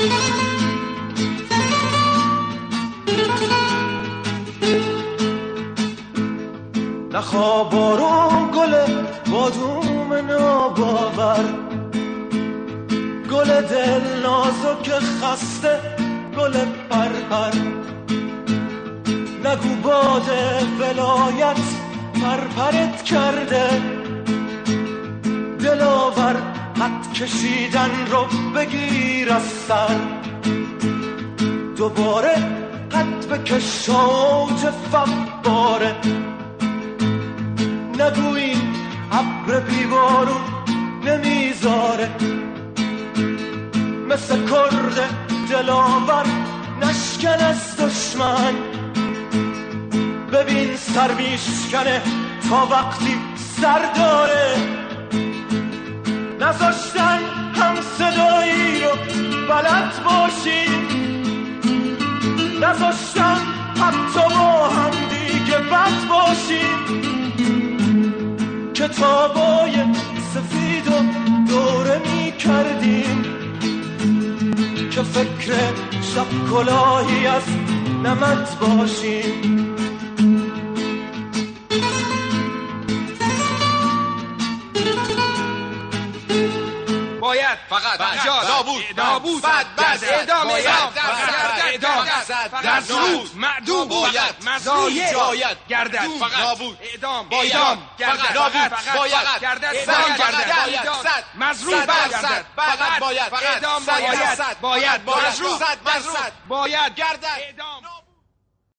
نخوابارو گل بادوم ناباور، گل دل نازک خسته، گل پرپر. نگو باد ولایت پرپرت کرده، دلاور خط کشیدن رو بگیر از سر. دوباره خط بکش اوج فواره، نگو این ابر بیوارون نمیذاره. مثل کرد دلاور نشکن از دشمن، ببین سر میشکنه تا وقتی سر داره. نذاشتن هم صدایی رو بلد باشیم، نذاشتن حتی با هم دیگه بد باشیم. کتابای سفید و دوره می کردیم که فکر شب کلاهی از نمد باشیم. باید فقط نابود بعد اعدام مزروط معدوم مزایع گردد نابود اعدام گردد فقط گردد مزروط گردد فقط اعدام باید مزروط باید گردد اعدام.